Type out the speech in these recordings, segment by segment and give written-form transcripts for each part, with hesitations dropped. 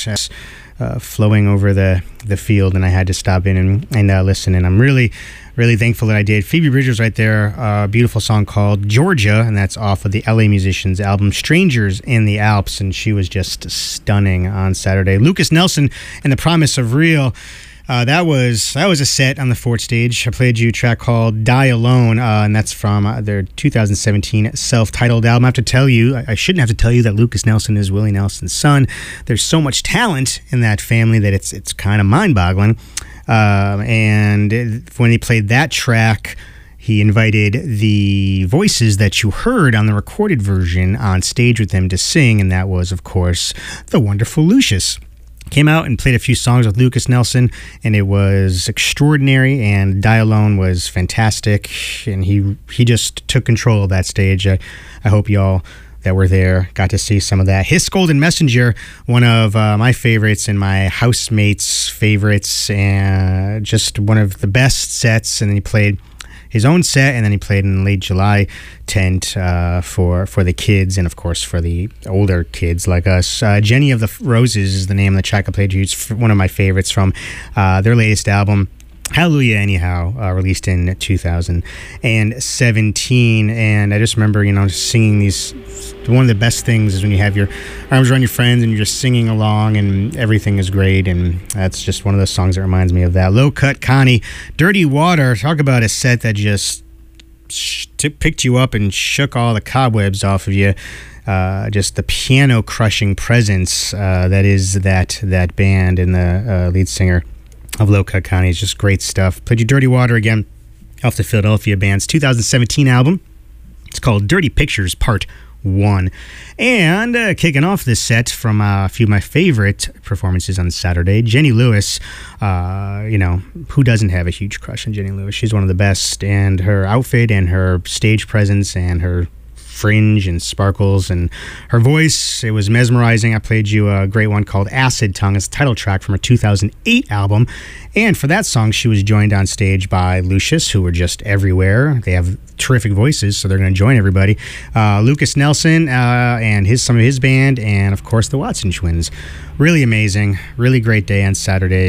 flowing over the field, and I had to stop in and listen. And I'm really, really thankful that I did. Phoebe Bridgers right there, a beautiful song called Georgia, and that's off of the LA Musicians album Strangers in the Alps, and she was just stunning on Saturday. Lucas Nelson and The Promise of Real. That was a set on the Fort stage. I played you a track called Die Alone, and that's from their 2017 self-titled album. I have to tell you, I shouldn't have to tell you that Lucas Nelson is Willie Nelson's son. There's so much talent in that family that it's kind of mind-boggling. And when he played that track, he invited the voices that you heard on the recorded version on stage with him to sing, and that was, of course, the wonderful Lucius. Came out and played a few songs with Lucas Nelson, and it was extraordinary, and Die Alone was fantastic, and he just took control of that stage. I hope y'all that were there got to see some of that. His Golden Messenger, one of my favorites and my housemates' favorites, and just one of the best sets, and then he played his own set, and then he played in late July tent for the kids, and of course for the older kids like us. Jenny of the Roses is the name of the track I played you. It's one of my favorites from their latest album, Hallelujah Anyhow, released in 2017. And I just remember, singing these. One of the best things is when you have your arms around your friends and you're just singing along and everything is great. And that's just one of those songs that reminds me of that. Low Cut Connie, Dirty Water. Talk about a set that just picked you up and shook all the cobwebs off of you. Just the piano crushing presence that is that band, and the lead singer of Low Cut Connie is just great stuff. Played you Dirty Water again off the Philadelphia Band's 2017 album. It's called Dirty Pictures Part 1. And kicking off this set from a few of my favorite performances on Saturday, Jenny Lewis. Who doesn't have a huge crush on Jenny Lewis? She's one of the best, and her outfit and her stage presence and her fringe and sparkles and her voice, it was mesmerizing. I played you a great one called Acid Tongue. It's the title track from her 2008 album, and for that song she was joined on stage by Lucius, who were just everywhere. They have terrific voices, so they're going to join everybody. Lucas Nelson and some of his band, and of course the Watson Twins. Really amazing, really great day on Saturday.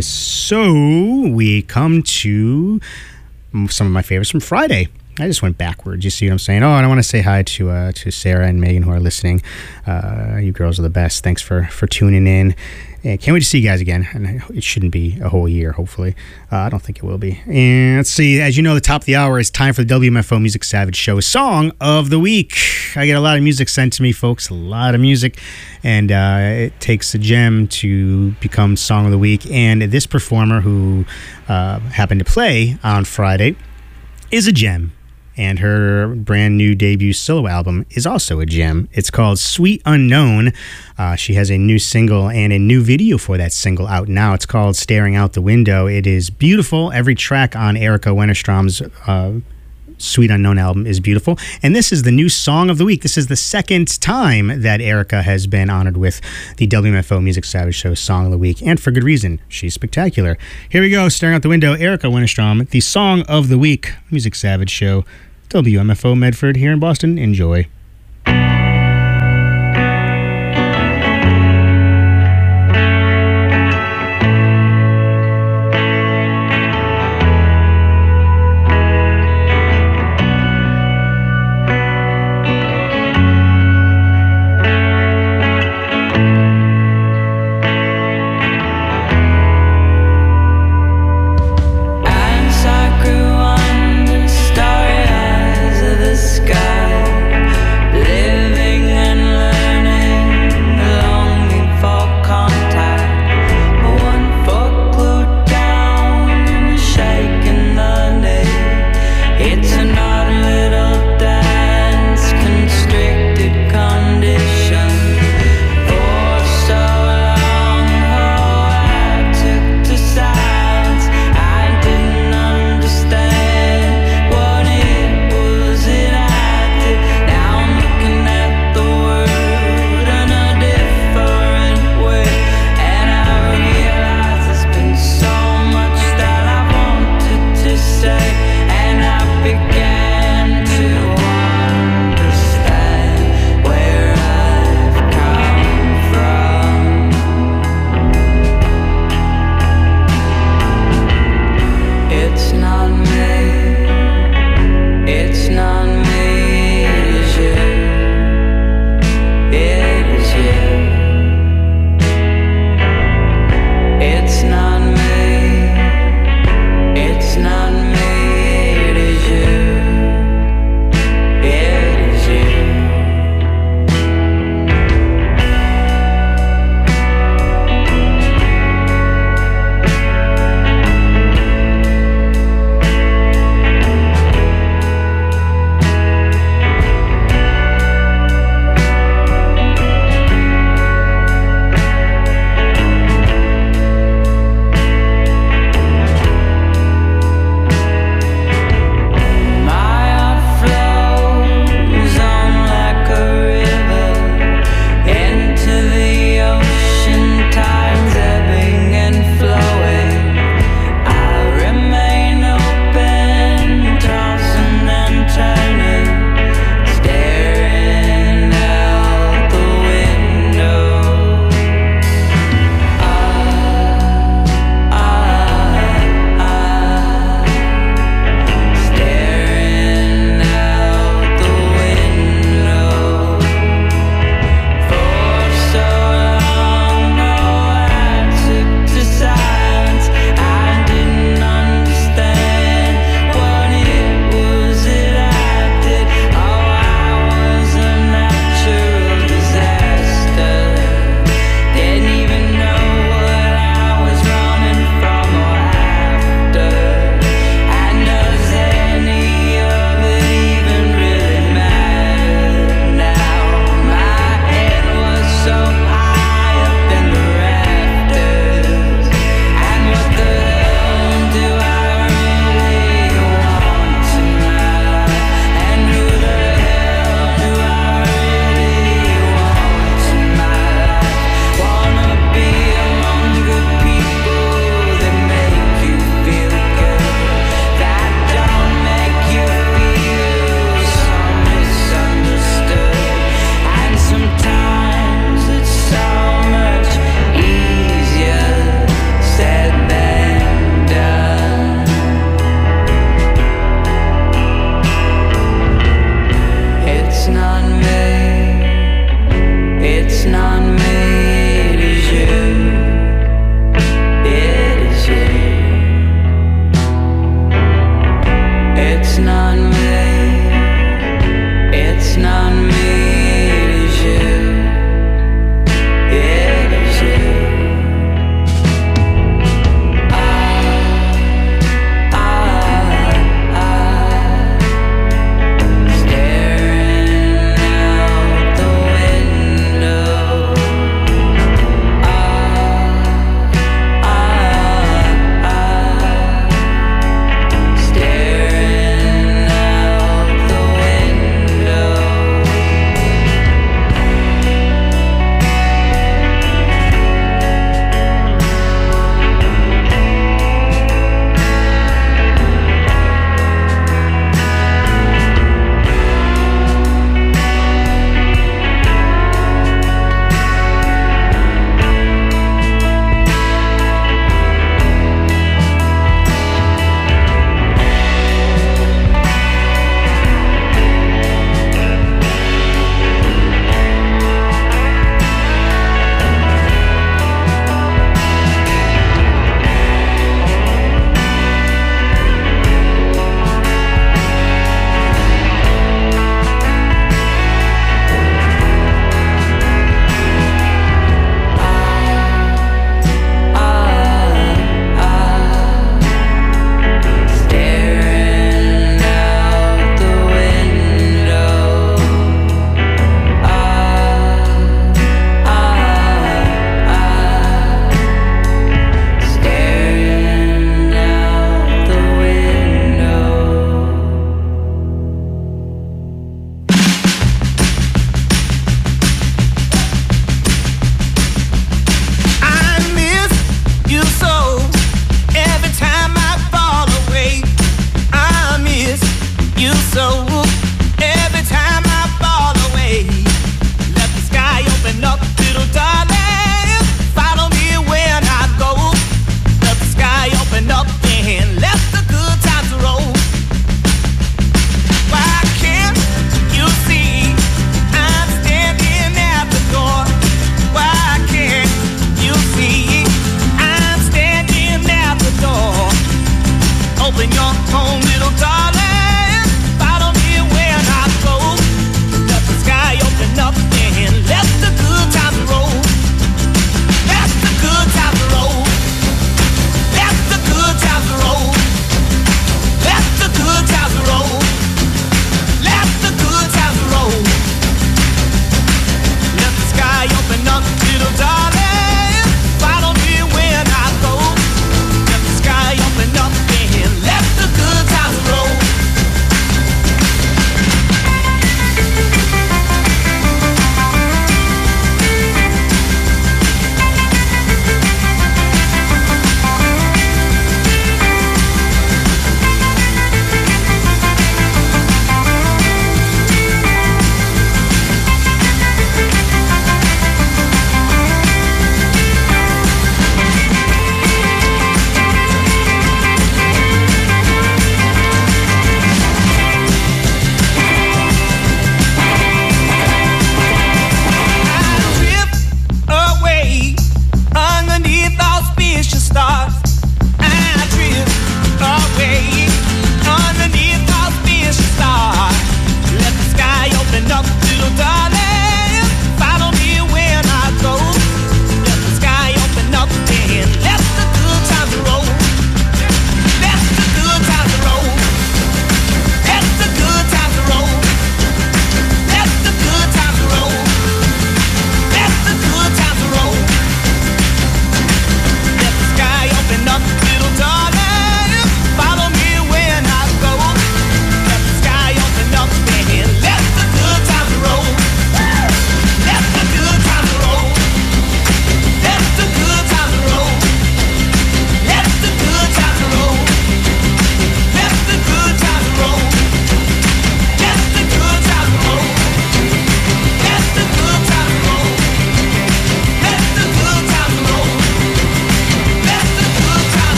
So we come to some of my favorites from Friday. I just went backwards. You see what I'm saying? Oh, and I want to say hi to Sarah and Megan who are listening. You girls are the best. Thanks for tuning in. And can't wait to see you guys again. And it shouldn't be a whole year, hopefully. I don't think it will be. And let's see. As you know, the top of the hour is time for the WMFO Music Savage Show Song of the Week. I get a lot of music sent to me, folks. A lot of music. And it takes a gem to become Song of the Week. And this performer who happened to play on Friday is a gem. And her brand new debut solo album is also a gem. It's called Sweet Unknown. She has a new single and a new video for that single out now. It's called Staring Out the Window. It is beautiful. Every track on Erica Wennerstrom's Sweet Unknown album is beautiful. And this is the new Song of the Week. This is the second time that Erica has been honored with the WMFO Music Savage Show Song of the Week. And for good reason. She's spectacular. Here we go. Staring Out the Window, Erica Wennerstrom, the Song of the Week Music Savage Show. WMFO Medford here in Boston. Enjoy. As I grew under starry eyes of the sky, soul. Every time I fall away, let the sky open up, little darling. Follow me when I go. Let the sky open up and let the good times roll. Why can't you see I'm standing at the door? Why can't you see I'm standing at the door? Open your home, little darling. Follow me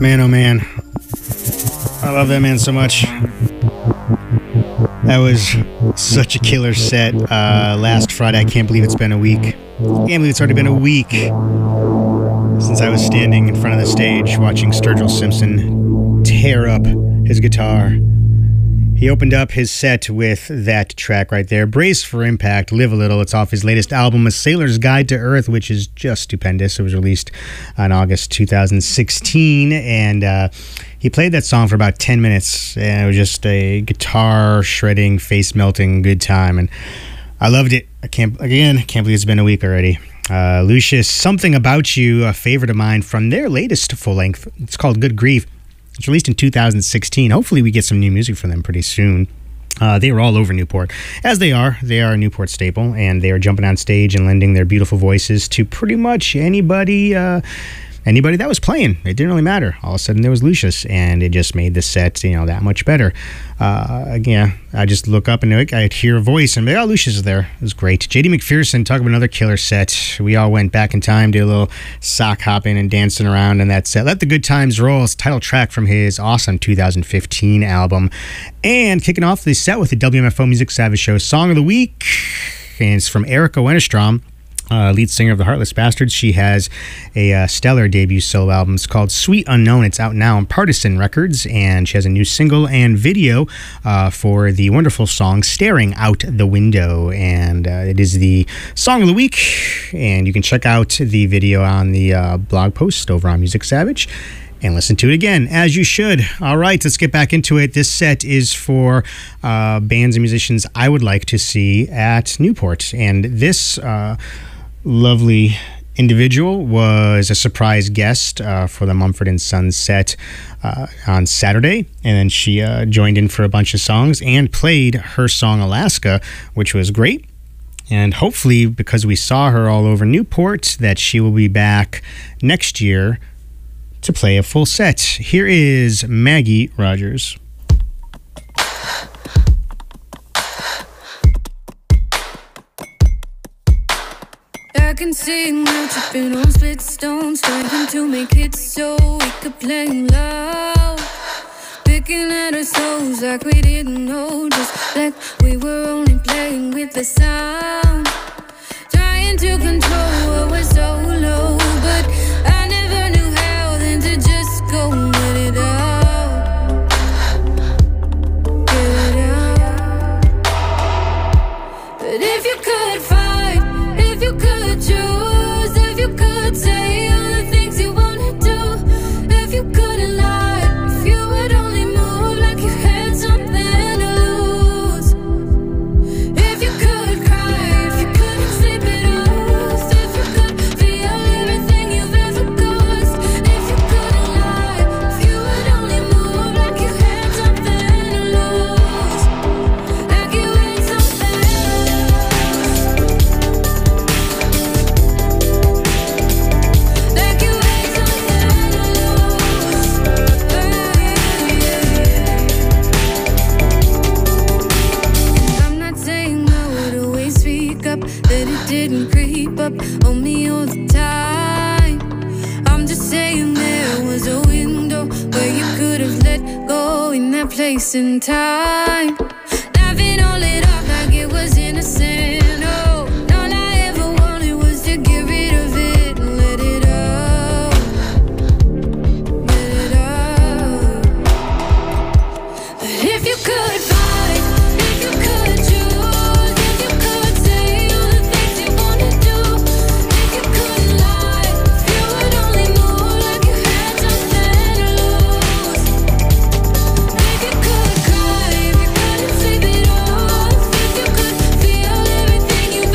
man, oh man. I love that man so much. That was such a killer set last Friday. I can't believe it's been a week. I can't believe it's already been a week since I was standing in front of the stage watching Sturgill Simpson tear up his guitar. He opened up his set with that track right there, Brace for Impact, Live a Little. It's off his latest album, A Sailor's Guide to Earth, which is just stupendous. It was released in August 2016, and he played that song for about 10 minutes, and it was just a guitar shredding, face-melting good time, and I loved it. I can't believe it's been a week already. Lucius, Something About You, a favorite of mine from their latest full-length. It's called Good Grief. It's released in 2016. Hopefully we get some new music from them pretty soon. They were all over Newport, as they are. They are a Newport staple, and they are jumping on stage and lending their beautiful voices to pretty much anybody that was playing. It didn't really matter. All of a sudden there was Lucius, and it just made the set, that much better. Again, I just look up and I'd hear a voice and oh, Lucius is there. It was great. J.D. McPherson, talk about another killer set. We all went back in time, did a little sock hopping and dancing around in that set. Let the Good Times Roll, it's the title track from his awesome 2015 album. And kicking off the set with the WMFO Music Savage Show Song of the Week, and it's from Erica Wennerstrom, lead singer of the Heartless Bastards. She has a stellar debut solo album. It's called Sweet Unknown. It's out now on Partisan Records, and she has a new single and video for the wonderful song Staring Out the Window, and it is the Song of the Week, and you can check out the video on the blog post over on Music Savage and listen to it again, as you should. All right, let's get back into it. This set is for bands and musicians I would like to see at Newport, and this lovely individual was a surprise guest for the Mumford & Sons set on Saturday, and then she joined in for a bunch of songs and played her song Alaska, which was great. And hopefully, because we saw her all over Newport, that she will be back next year to play a full set. Here is Maggie Rogers. I can see now tripping on split stones, trying to make it so we could play loud, picking at our souls like we didn't know, just like we were only playing with the sound, trying to control what was so low, but I never knew how then to just go and let it out, get it out. But if you could fight, if you could choose, if you could say all the things you wanna do, if you couldn't lie, if you would only move like you had something to lose, if you could cry, if you couldn't sleep at all, if you could feel everything you've ever caused, if you couldn't lie, if you would only move like you had something to lose, like you had something I'm not saying I would always speak up, that it didn't creep up on me all the time. I'm just saying there was a window where you could have let go in that place and time. Laughing all it off like it was innocent. Oh, and all I ever wanted was to get rid of it and let it out. Let it out. But if you could fight, if you could choose, if you could say all the things you wanna do, if you couldn't lie, if you would only move like you had something to lose, if you could cry, if you couldn't sleep at all, if you could feel everything you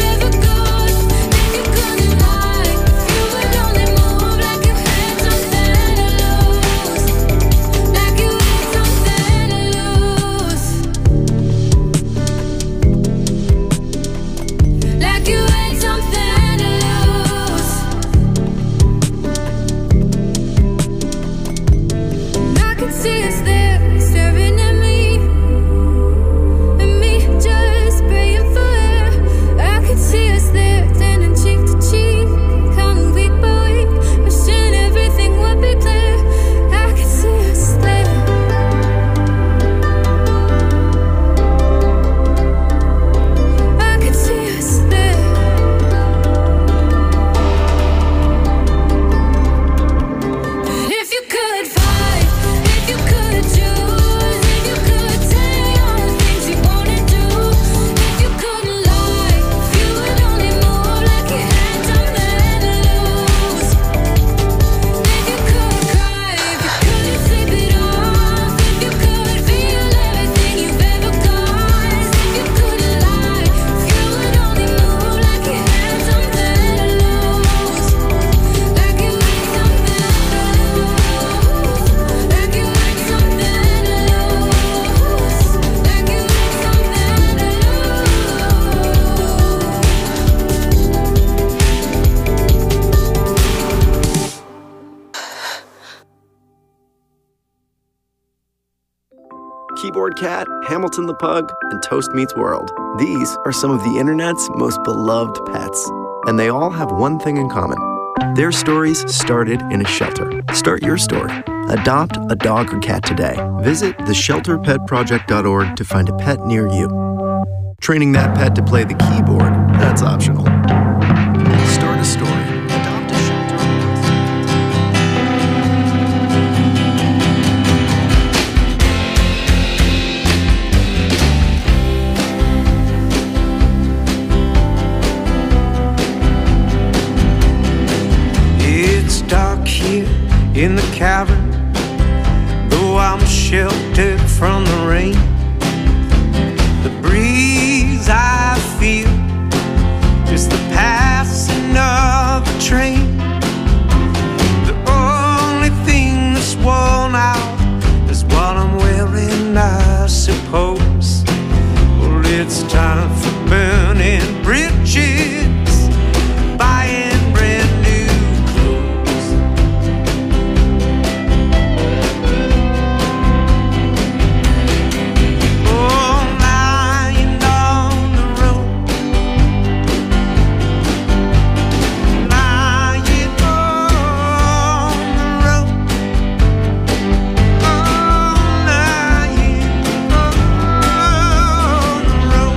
Keyboard Cat, Hamilton the Pug, and Toast Meets World. These are some of the internet's most beloved pets, and they all have one thing in common. Their stories started in a shelter. Start your story. Adopt a dog or cat today. Visit theshelterpetproject.org to find a pet near you. Training that pet to play the keyboard, that's optional. Start a story. Adopt a shelter. It's dark here in the cavern, though I'm sheltered from the rain. The breeze I feel, just the passing of a train. The only thing that's worn out is what I'm wearing, I suppose. Well, it's time for burning bridges, buying brand new clothes. Oh, lying on the road, lying on the road, oh, lying on the road.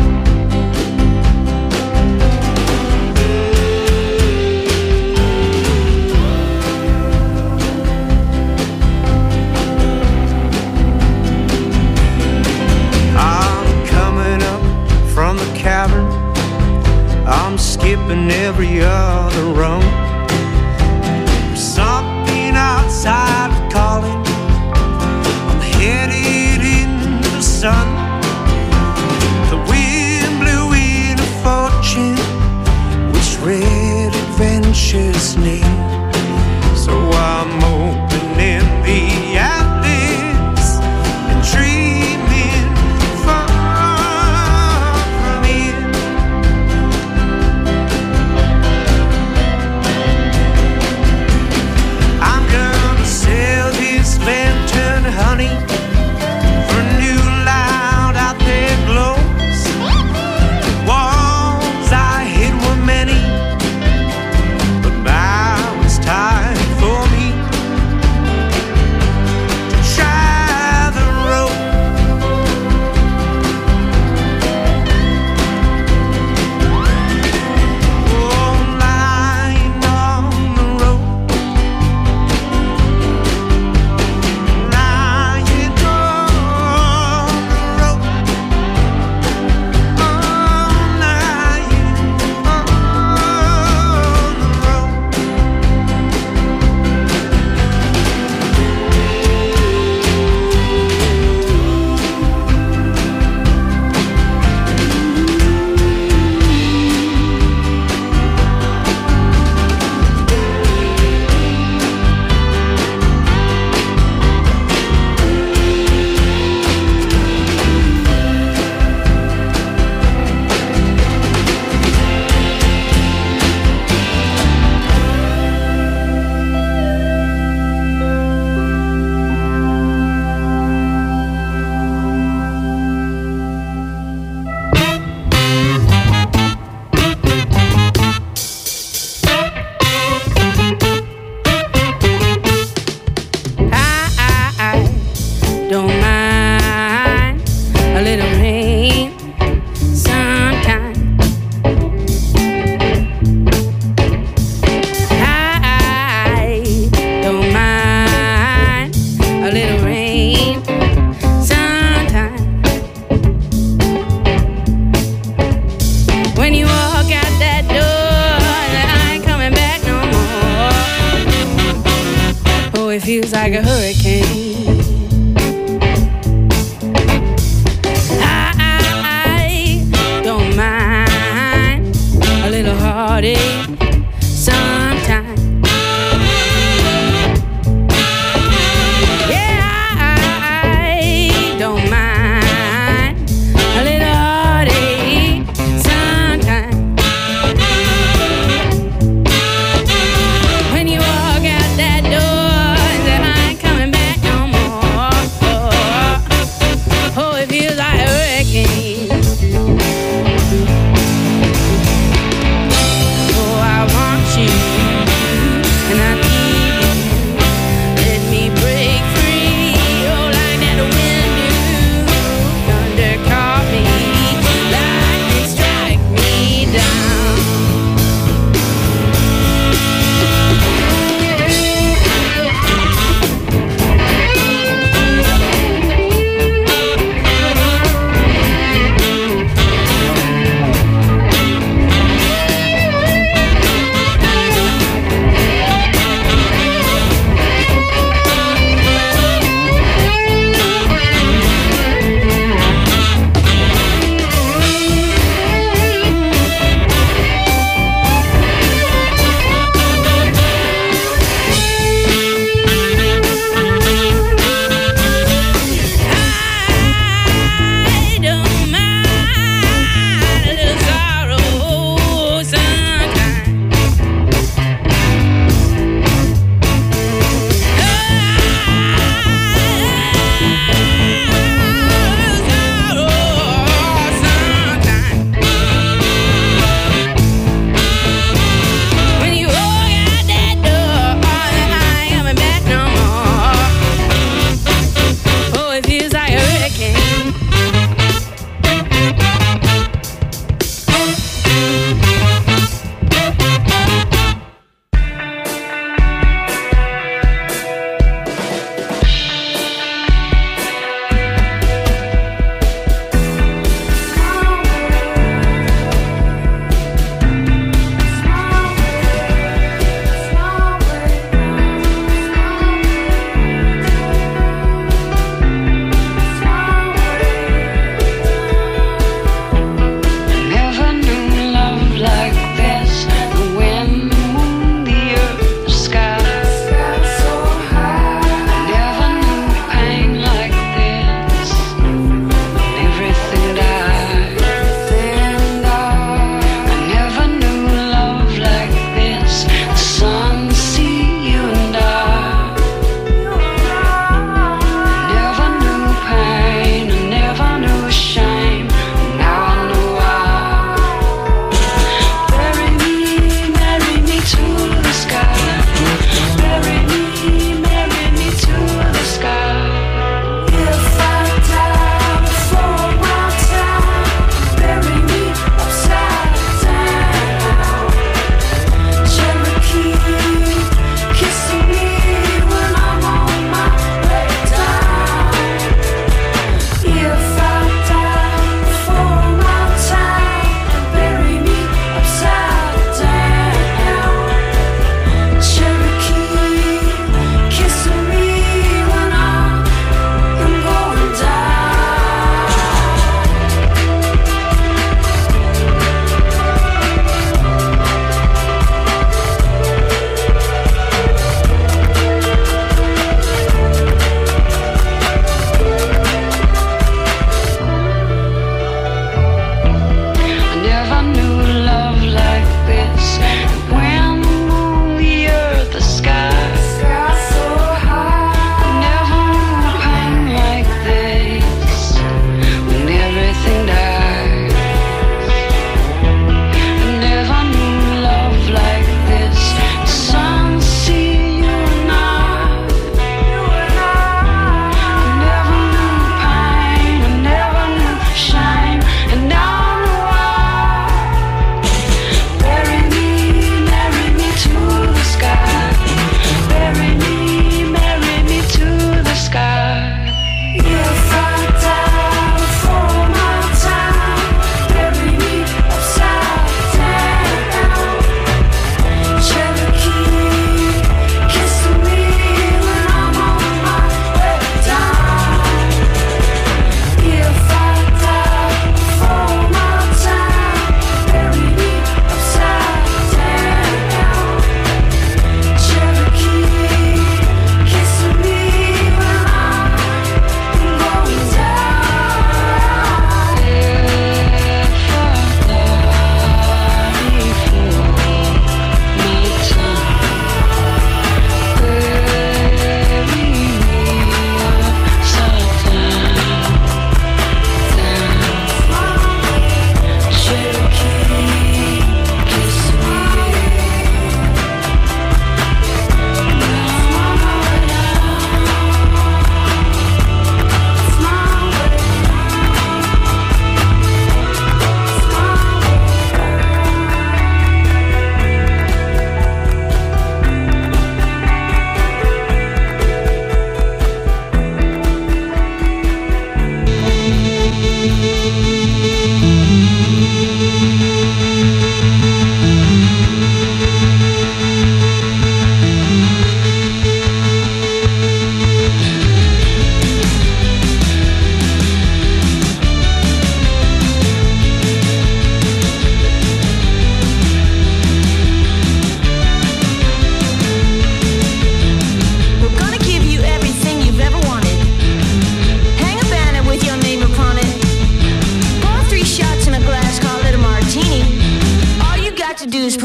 I'm coming up from the cavern, I'm skipping every other rung. There's something outside calling, I'm headed in the sun. The wind blew in a fortune, which red adventures near. So I'm opening the atlas and dreaming far from here. I'm gonna sell this lantern, honey, for new loud out there glows. The walls I hid were many, but now it's time for me to try the road. Oh, lying on the road, lying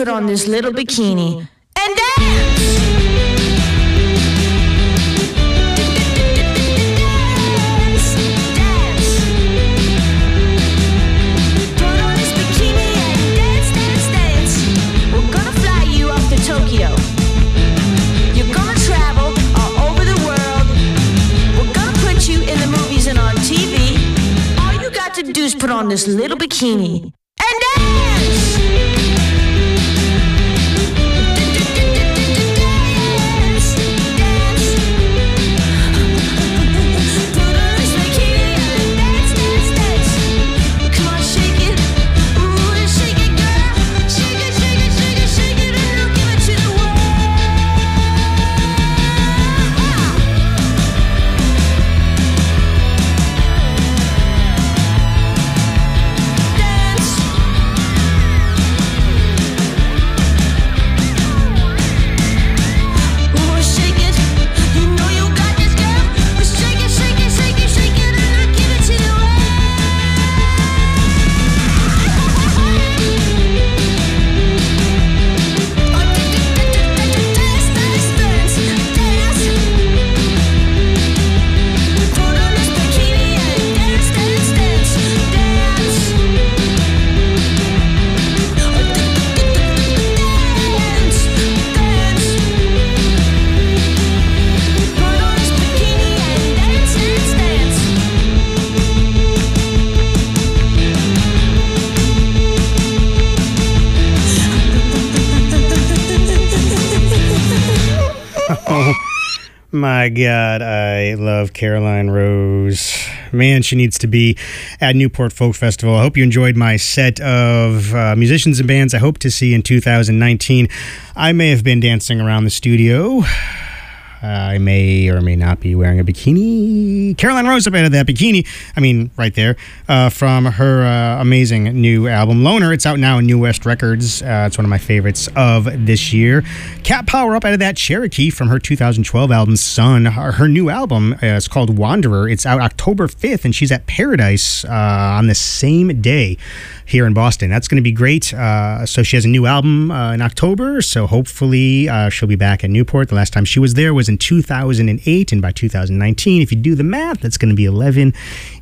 put on this little bikini and dance. Tokyo. You're gonna travel all over the world. We're gonna put you in the movies and on TV. All you got to do is put on this little bikini and dance. My God, I love Caroline Rose. Man, she needs to be at Newport Folk Festival. I hope you enjoyed my set of musicians and bands I hope to see in 2019. I may have been dancing around the studio. I may or may not be wearing a bikini. Caroline Rose up out of that bikini. I mean, right there. From her amazing new album, Loner. It's out now in New West Records. It's one of my favorites of this year. Cat Power up out of that Cherokee from her 2012 album, Sun. Her new album is called Wanderer. It's out October 5th, and she's at Paradise on the same day here in Boston. That's going to be great. So she has a new album in October, so hopefully she'll be back at Newport. The last time she was there was in 2008, and by 2019, if you do the math, that's going to be 11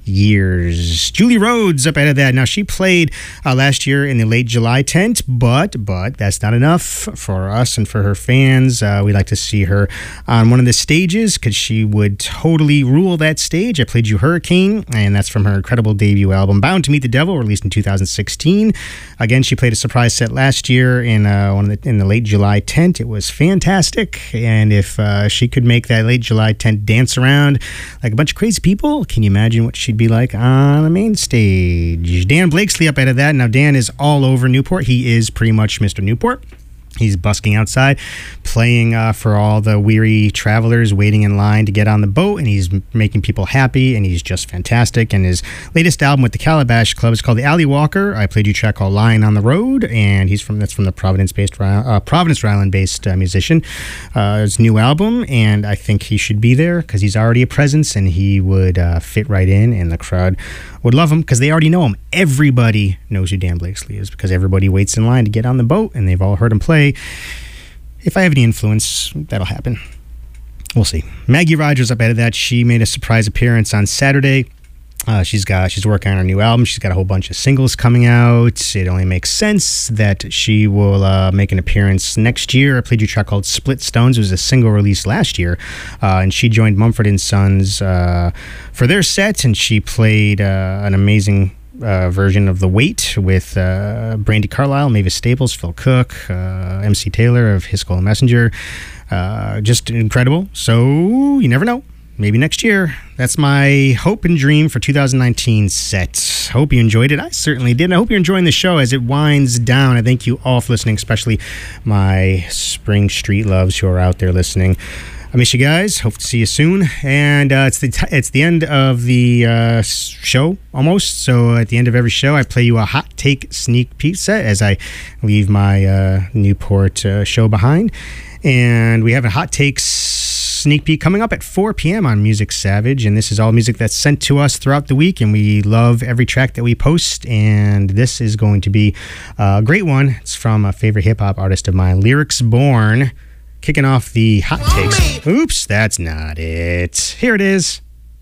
years. Julie Rhodes up out of that. Now, she played last year in the Late July tent, but that's not enough for us and for her fans. We'd like to see her on one of the stages because she would totally rule that stage. I Played You Hurricane, and that's from her incredible debut album, Bound to Meet the Devil, released in 2016. Again, she played a surprise set last year in the Late July tent. It was fantastic, and if she could make that Late July tent dance around like a bunch of crazy people, can you imagine what she'd be like on the main stage? Dan Blakesley up out of that. Now, Dan is all over Newport. He is pretty much Mr. Newport. He's busking outside, playing for all the weary travelers waiting in line to get on the boat, and he's making people happy, and he's just fantastic. And his latest album with the Calabash Club is called The Alley Walker. I played you a track called Lying on the Road, and that's from the Providence, Rhode Island-based musician. His new album, and I think he should be there because he's already a presence, and he would fit right in, and the crowd would love him because they already know him. Everybody knows who Dan Blakesley is because everybody waits in line to get on the boat, and they've all heard him play. If I have any influence, that'll happen. We'll see. Maggie Rogers up out of that. She made a surprise appearance on Saturday. She's working on her new album. She's got a whole bunch of singles coming out. It only makes sense that she will make an appearance next year. I played you a track called Split Stones. It was a single release last year, and she joined Mumford & Sons for their set, and she played an amazing version of The Weight with Brandi Carlile, Mavis Staples, Phil Cook, MC Taylor of His Skull and Messenger. Just incredible. So you never know. Maybe next year. That's my hope and dream for 2019 set. Hope you enjoyed it. I certainly did. And I hope you're enjoying the show as it winds down. I thank you all for listening, especially my Spring Street loves who are out there listening. I miss you guys. Hope to see you soon. And it's the end of the show almost. So at the end of every show, I play you a hot take sneak peek set as I leave my Newport show behind. And we have a hot takes sneak peek coming up at 4 p.m. on Music Savage, and this is all music that's sent to us throughout the week, and we love every track that we post, and this is going to be a great one. It's from a favorite hip-hop artist of mine, Lyrics Born, kicking off the hot takes. Oops, that's not it. Here it is.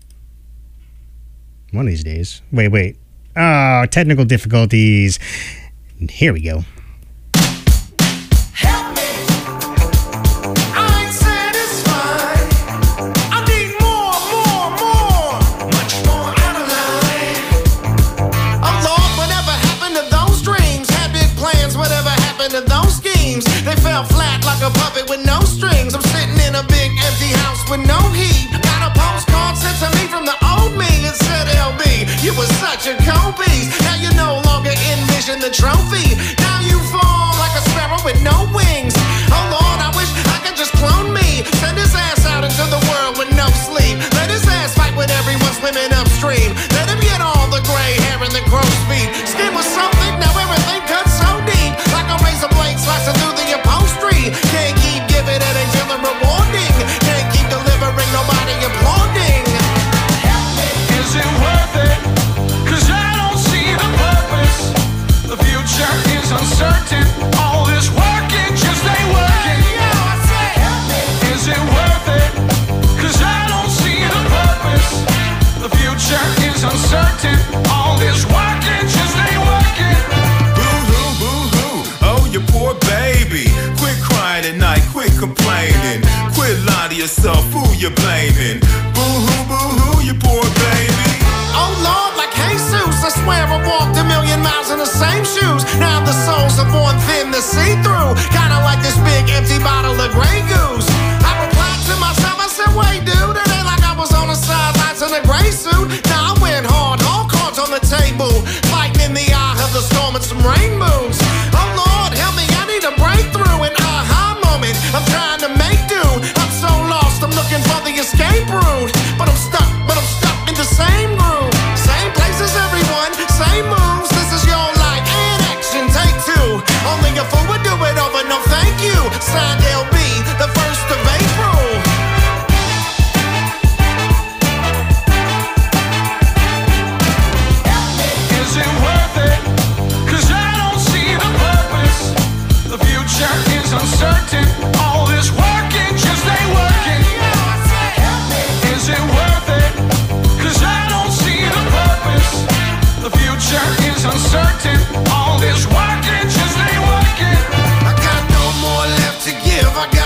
One of these days. Wait. Oh, technical difficulties. Here we go. They fell flat like a puppet with no strings. I'm sitting in a big empty house with no heat. Got a postcard sent to me from the old me. It said, LB, you were such a cold piece. Now you no longer envision the trophy. Now you fall like a sparrow with no wings. Oh Lord, I wish I could just clone me. Send his ass out into the world with no sleep. Let his ass fight with everyone swimming upstream. Let him get all the gray hair and the crow's feet. Skin was so thick, now everything cuts so deep. Like a razor blade slicing through the upholstery. Can't keep giving it until I'm rewarding. Can't keep delivering, nobody applauding. Is it worth it? 'Cause I don't see the purpose. The future is uncertain. All this work, it just ain't working. Is it worth it? 'Cause I don't see the purpose. The future is uncertain. All this work, it just ain't working. Boo-hoo, boo-hoo, oh, you poor baby. Quit crying at night, quit complaining. Quit lying to yourself, who you blaming? Boo-hoo, boo-hoo, you poor baby. Oh Lord, like Jesus, I swear I walked a million miles in the same shoes. Now the soles are worn thin to see through. Kinda like this big empty bottle of Grey Goose. I replied to myself, I said, wait dude, it ain't like I was on the sidelines in a gray suit. Now I went hard, all cards on the table. Fighting in the eye of the storm and some rain moons. Oh Lord, help me, I need a breakthrough, an aha moment. I'm trying to make do. I'm so lost, I'm looking for the escape route. But I'm stuck in the same groove. Same places, everyone, same moves. This is your life in action, take two. Only a fool would do it over, no thank you. Signed LB, the 1st of April. Is it worth it? 'Cause I don't see the purpose. The future is uncertain. All this work, it just ain't working. Is it worth it? 'Cause I don't see the purpose. The future is uncertain. All this work, it just ain't working. I got no more left to give. I got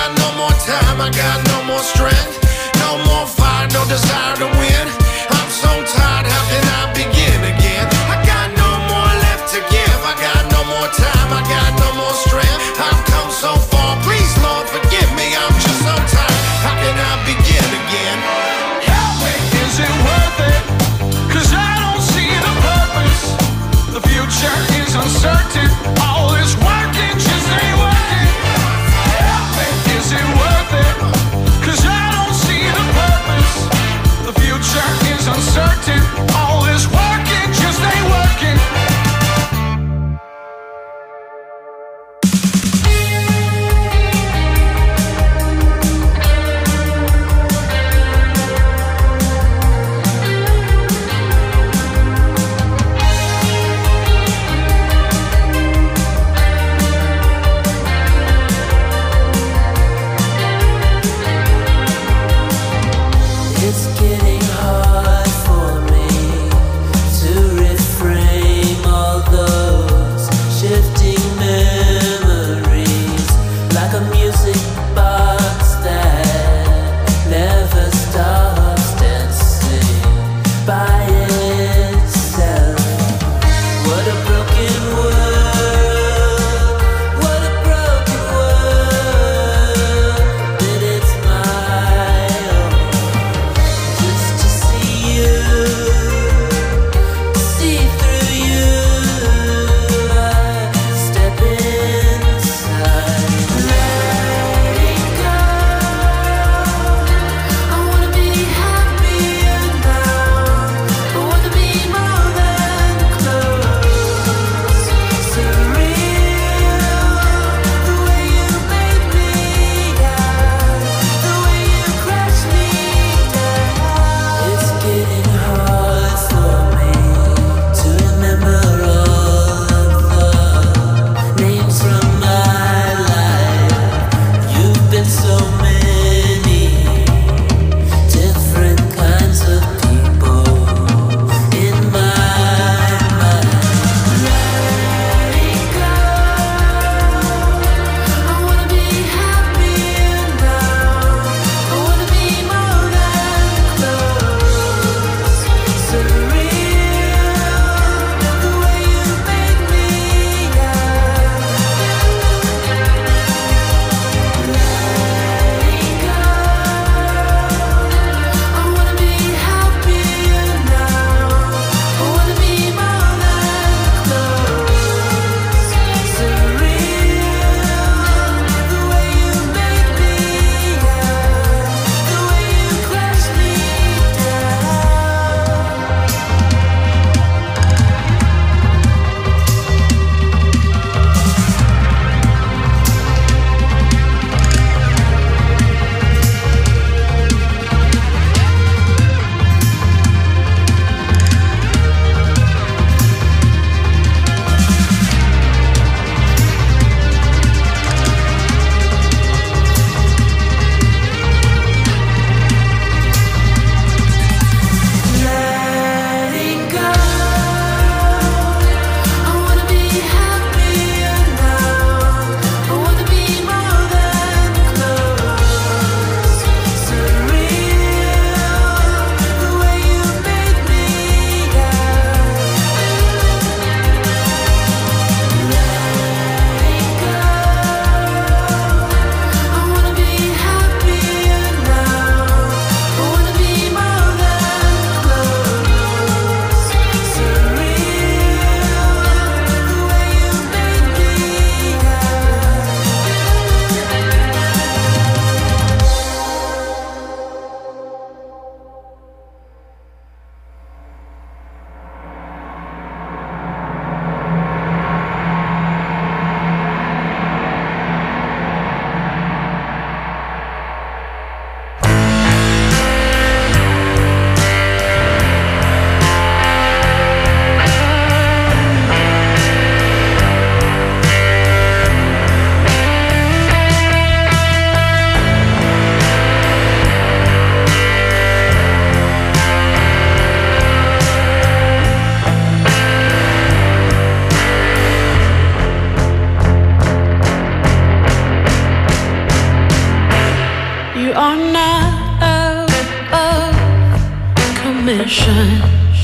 commission.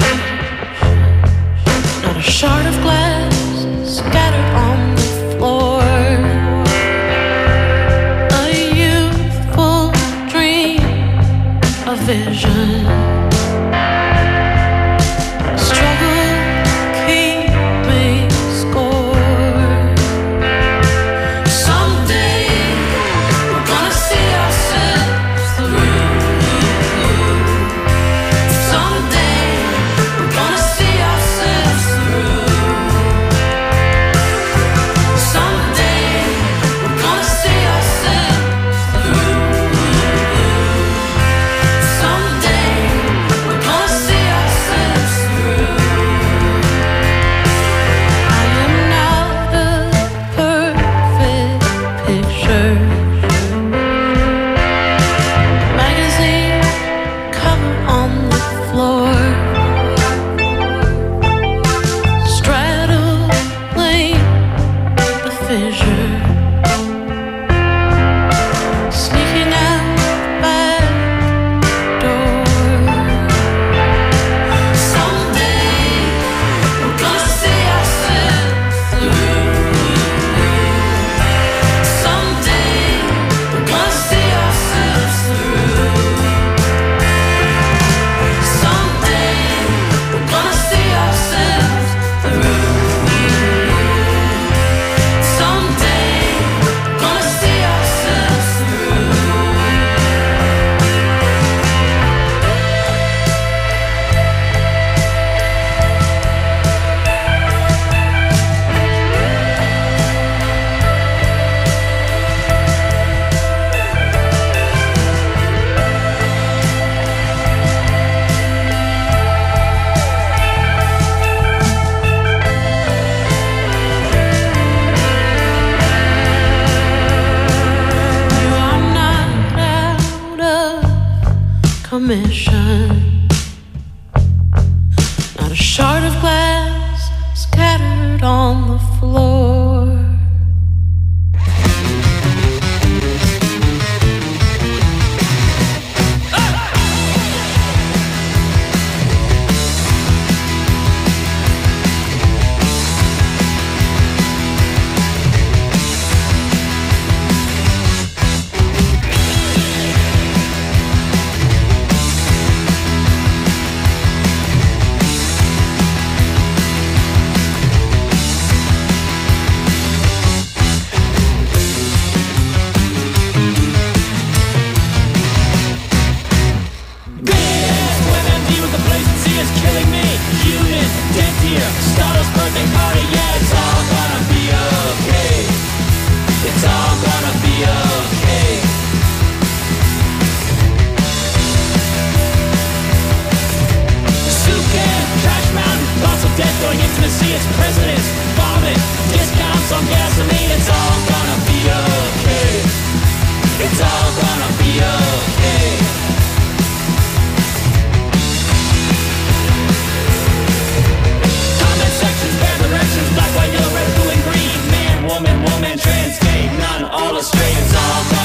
Not a shard of glass scattered on the floor. A youthful dream, a vision. Struggle keeping score. Someday we're gonna see ourselves through. Someday we're gonna see ourselves through. Someday we're gonna see ourselves through. Someday we're gonna see ourselves through. I am not a perfect picture. Magazine cover on the floor. Straddling the fissure. Sneaking out back door. Someday we're gonna see ourselves through. Someday we're gonna see ourselves through. Someday we're gonna see ourselves through. Someday we're gonna see ourselves through. You are not out of commission. Not a shard of glass scattered on the floor. It's presidents, vomit, discounts on gasoline. It's all gonna be okay. It's all gonna be okay. Comment sections, bad directions, black, white, yellow, red, blue, and green. Man, woman, trans, gay, none, all Australians, all gonna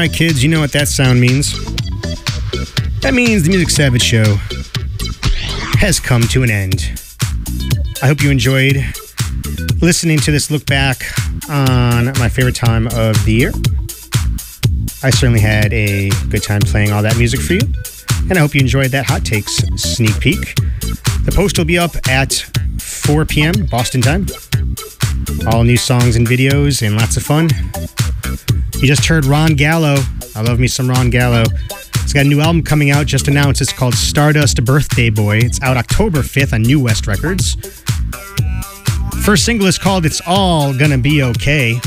right, kids, you know what that sound means. That means the Music Savage Show has come to an end. I hope you enjoyed listening to this look back on my favorite time of the year. I certainly had a good time playing all that music for you, and I hope you enjoyed that Hot Takes sneak peek. The post will be up at 4 p.m. Boston time. All new songs and videos and lots of fun. You just heard Ron Gallo. I love me some Ron Gallo. He's got a new album coming out, just announced. It's called Stardust Birthday Boy. It's out October 5th on New West Records. First single is called It's All Gonna Be Okay.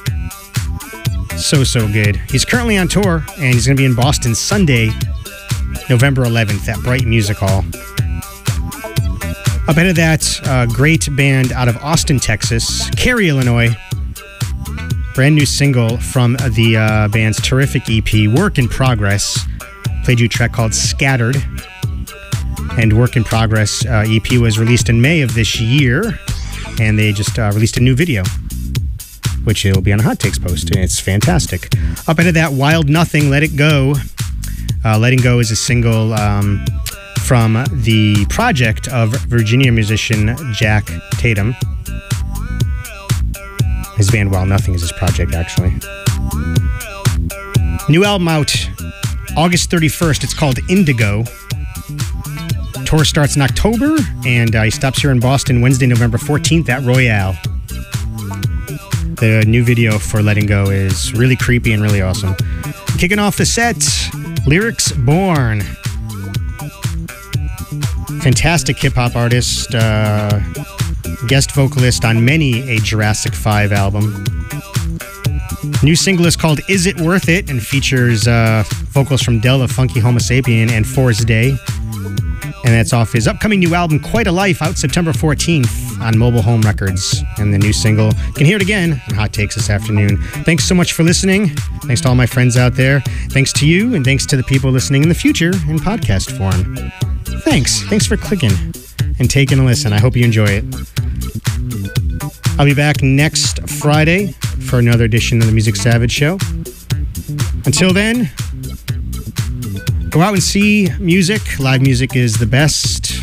So good. He's currently on tour, and he's going to be in Boston Sunday, November 11th at Bright Music Hall. Up ahead of that, a great band out of Austin, Texas, Cary, Illinois. Brand new single from the band's terrific EP, Work in Progress. Played you a track called Scattered. And Work in Progress EP was released in May of this year, and they just released a new video, which will be on a Hot Takes post. It's fantastic. Up ahead of that, Wild Nothing, Let It Go. Letting Go is a single from the project of Virginia musician Jack Tatum. His band Wild Nothing is his project, actually. New album out August 31st. It's called Indigo. Tour starts in October, and he stops here in Boston Wednesday, November 14th at Royale. The new video for Letting Go is really creepy and really awesome. Kicking off the set, Lyrics Born. Fantastic hip-hop artist, guest vocalist on many a Jurassic 5 album. New single is called Is It Worth It and features vocals from Della Funky Homo Sapien and Forrest Day. And that's off his upcoming new album, Quite a Life, out September 14th on Mobile Home Records. And the new single, you can hear it again on Hot Takes this afternoon. Thanks so much for listening. Thanks to all my friends out there. Thanks to you, and thanks to the people listening in the future in podcast form. Thanks. Thanks for clicking and taking a listen. I hope you enjoy it. I'll be back next Friday for another edition of the Music Savage Show. Until then, go out and see music. Live music is the best.